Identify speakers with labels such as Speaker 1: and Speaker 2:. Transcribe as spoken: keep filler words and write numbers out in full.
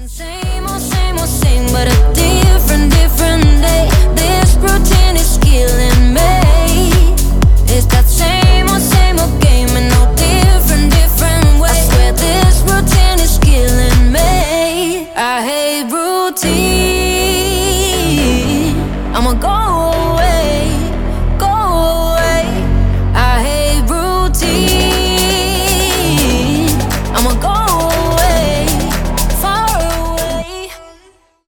Speaker 1: Same old, same old, same, but a different, different day. This routine is killing me. It's that same old, same old game in no different, different way. I swear this routine is killing me. I hate routine.